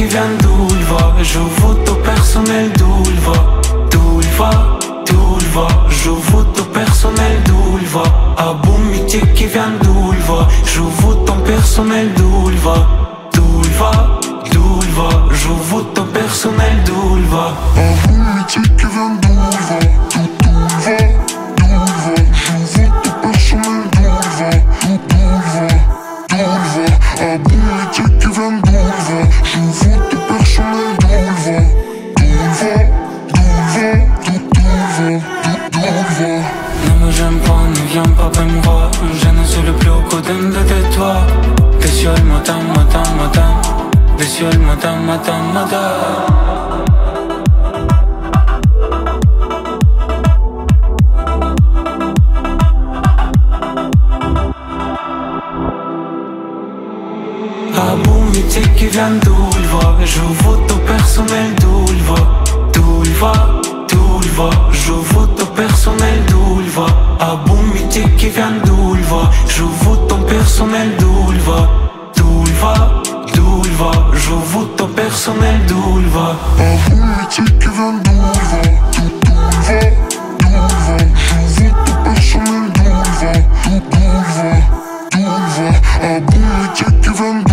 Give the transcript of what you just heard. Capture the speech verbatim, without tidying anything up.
vient d'Oulva. J'ouvre au personnel d'Oulva. D'Oulva, d'Oulva. J'ouvre au personnel d'Oulva. Abou mythique qui vient d'Oulva. J'ouvre ton personnel d'Oulva. D'Oulva, d'Oulva. J'ouvre ton personnel d'Oulva. Abou mythique qui vient d'Oulva. D'Oulva, d'Oulva. J'ouvre ton personnel d'Oulva. D'Oulva, d'Oulva. Abou mythique qui vient d'Oulva. J'ouvre ton personnel d'Oulva. D'Oulva, d'Oulva, d'Oulva, d'Oulva. Ne me gêne pas, ne viens pas me voir. Je ne suis le plus haut codem de toi. Des yeux, madame, madame, madame. Des yeux, madame, madame, madame. Abou mythique qui vient d'Oulva. J'ouvre ton personnel d'Oulva. D'Oulva, d'Oulva. J'ouvre ton personnel d'Oulva. Abou mythique qui vient d'Oulva. J'ouvre ton personnel d'Oulva. D'Oulva, d'Oulva. J'ouvre ton personnel d'Oulva. Abou mythique qui vient d'Oulva. D'Oulva, d'Oulva. J'ouvre ton personnel d'Oulva. D'Oulva, d'Oulva. Abou mythique qui vient d'Oulva.